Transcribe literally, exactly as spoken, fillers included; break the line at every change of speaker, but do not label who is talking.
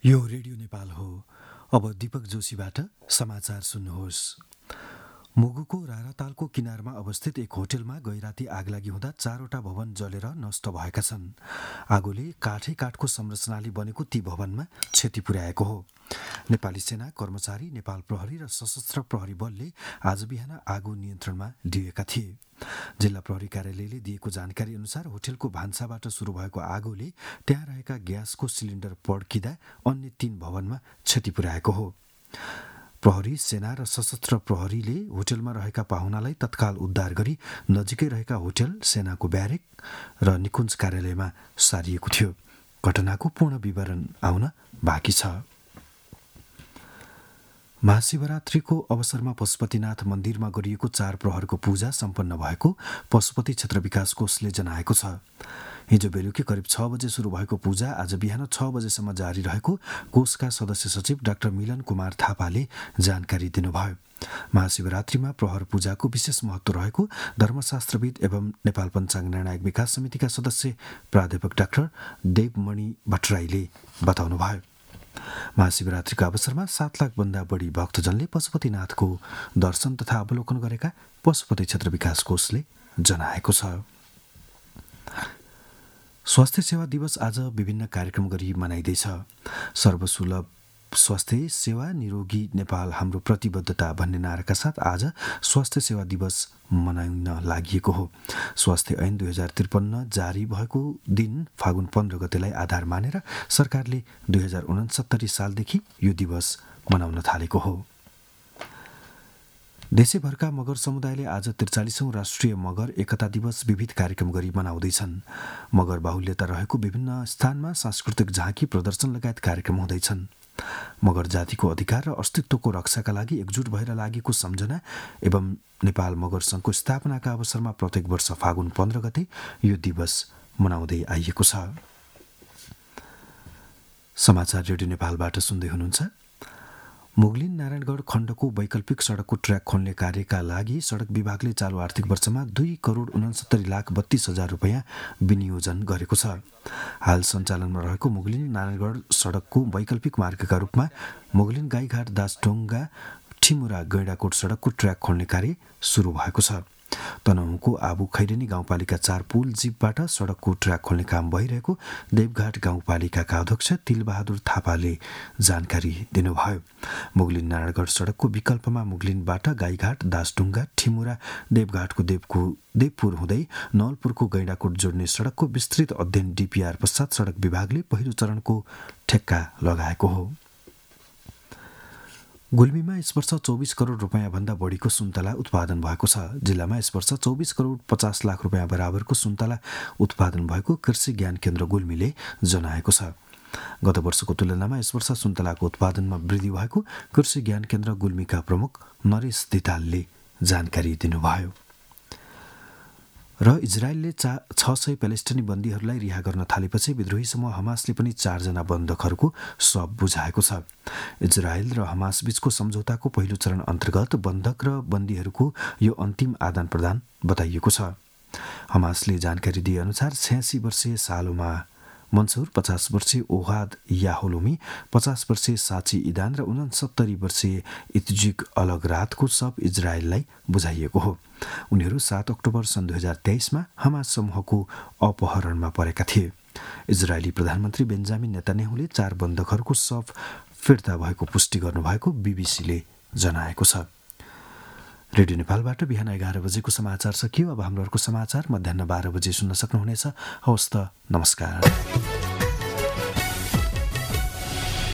यो रेडियो नेपाल हो। अब दीपक जोशीबाट समाचार सुन्नुहोस्। मुगुको रारातालको किनारमा अवस्थित एक होटलमा गैराती आगलागी हुँदा चारवटा भवन जलेर नष्ट भएका छन्। आगोले काठै काठको संरचनाले बनेको ती भवनमा क्षति पुर्याएको हो। नेपाली सेना, कर्मचारी, नेपाल प्रहरी र सशस्त्र प्रहरी बलले आज बिहान आगो नियन्त्रणमा लिएका थिए। जिल्ला प्रहरी कार्यालयले दिएको जानकारी अनुसार होटलको भान्साबाट सुरु भएको आगोले त्यहाँ रहेका ग्यासको सिलिन्डर पड्किँदा अन्य तीन भवनमा क्षति पुर्याएको हो। प्रहरी, सेना र सशस्त्र प्रहरीले होटलमा रहेका पाहुनालाई तत्काल उद्धार गरी नजिकै रहेका होटल, सेनाको ब्यारेक र निकुञ्ज कार्यालयमा सारिएको थियो। घटनाको पूर्ण विवरण आउन बाँकी छ। महाशिवरात्रिको अवसरमा पशुपतिनाथ मन्दिरमा गरिएको चार प्रहरको पूजा सम्पन्न भएको पशुपति क्षेत्र विकास कोषले जनाएको छ। हिजो बेलुकी करिब छ बजे सुरु भएको पूजा आज बिहान छ बजेसम्म जारी रहेको कोषका सदस्य सचिव डाक्टर मिलन कुमार थापाले जानकारी दिनुभयो। महाशिवरात्रिमा प्रहर पूजाको विशेष महत्व रहेको धर्मशास्त्रविद एवं नेपाल पञ्चाङ्ग निर्णायक विकास समितिका सदस्य प्राध्यापक डाक्टर देवमणि भट्टराईले बताउनुभयो। महाशिवरात्रिका अवसरमा सात लाख भन्दा बढी भक्तजनले पशुपतिनाथको दर्शन तथा अवलोकन गरेका पशुपति क्षेत्र विकास कोषले जनाएको छ। स्वास्थ्य सेवा दिवस आज विभिन्न कार्यक्रम गरी मनाइँदैछ। सर्वसुलभ स्वास्थ्य सेवा निरोगी नेपाल हाम्रो प्रतिबद्धता भन्ने नाराका साथ आज स्वास्थ्य सेवा दिवस मनाउन लागि हो। स्वास्थ्य ऐन दुई हजार त्रिपन्न जारी भएको दिन फागुन पन्ध्र गतेलाई आधार मानेर सरकारले दुई हजार उनसत्तरी सालदेखि यो दिवस मनाउन थालेको हो। देशैभरका मगर समुदायले आज त्रिचालिसौं राष्ट्रिय मगर एकता दिवस विविध कार्यक्रम गरी मनाउँदैछन्। मगर बाहुल्यता रहेको विभिन्न स्थानमा सांस्कृतिक झाँकी, प्रदर्शन लगायत कार्यक्रम हुँदैछन्। मगर जातिको अधिकार र अस्तित्वको रक्षाका लागि एकजुट भएर लागेको सम्झना एवं नेपाल मगर संघको स्थापनाका अवसरमा प्रत्येक वर्ष फागुन पन्ध्र गते यो दिवस मनाउँदै आइएको छ। समाचार रेडियो नेपालबाट सुन्दै हुनुहुन्छ। मुगलिन नारायणगढ खण्डको वैकल्पिक सडकको ट्र्याक खोल्ने कार्यका लागि सडक विभागले चालु आर्थिक वर्षमा दुई करोड उनसत्तरी लाख बत्तीस हजार रुपियाँ विनियोजन गरेको छ। हाल सञ्चालनमा रहेको मुगलिन नारायणगढ सडकको वैकल्पिक मार्गका रूपमा मुगलिन गाईघाट दासढुङ्गा ठिमुरा गैंडाकोट सडकको ट्र्याक खोल्ने कार्य सुरु भएको छ। तनहुँको आबु खैरेनी गाउँपालिका चार पुल जीपबाट सडकको ट्र्याक खोल्ने काम भइरहेको देवघाट गाउँपालिकाका अध्यक्ष तिलबहादुर थापाले जानकारी दिनुभयो। मुगलिन नारायणगढ सडकको विकल्पमा मुगलिनबाट गाईघाट दासढुङ्गा ठिमुरा देवघाटको देवको देवपुर हुँदै नवलपुरको गैंडाकोट जोड्ने सडकको विस्तृत अध्ययन डीपीआर पश्चात सडक विभागले पहिलो चरणको ठेक्का लगाएको हो। गुल्मीमा यस वर्ष चौबिस करोड रुपियाँ भन्दा बढीको सुन्तला उत्पादन भएको छ। जिल्लामा यस वर्ष चौबिस करोड पचास लाख रुपियाँ बराबरको सुन्तला उत्पादन भएको कृषि ज्ञान केन्द्र गुल्मीले जनाएको छ। गत वर्षको तुलनामा यस वर्ष सुन्तलाको उत्पादनमा वृद्धि भएको कृषि ज्ञान केन्द्र गुल्मीका प्रमुख नरेश दितालले जानकारी दिनुभयो। र इजरायलले चा छ सय प्यालेस्टाइनी बन्दीहरूलाई रिहा गर्न थालेपछि विद्रोही समूह हमासले पनि चारजना बन्धकहरूको शव बुझाएको छ। इजरायल र हमास बीचको सम्झौताको पहिलो चरण अन्तर्गत बन्धक र बन्दीहरूको यो अन्तिम आदान प्रदान बताइएको छ। हमासले जानकारी दिए अनुसार छयासी वर्षीय सालोमा मन्सुर, पचास वर्षीय ओहाद याहोलोमी, पचास वर्षीय साची इदान र उनसत्तरी वर्षीय इतजिक अलग रातको सब इजरायललाई बुझाइएको हो। उनीहरू सात अक्टोबर सन् दुई हजार तेइसमा हमास समूहको अपहरणमा परेका थिए। इजरायली प्रधानमन्त्री बेन्जामिन नेतान्याहुले चार बन्धकहरूको शव फिर्ता भएको पुष्टि गर्नुभएको बीबीसीले जनाएको छ। रेडियो नेपालबाट बिहान एघार बजेको समाचार सकियो। अब हाम्रो अर्को समाचार मध्याह बाह्र बजे सुन्न सक्नुहुनेछ। हवस् त, नमस्कार।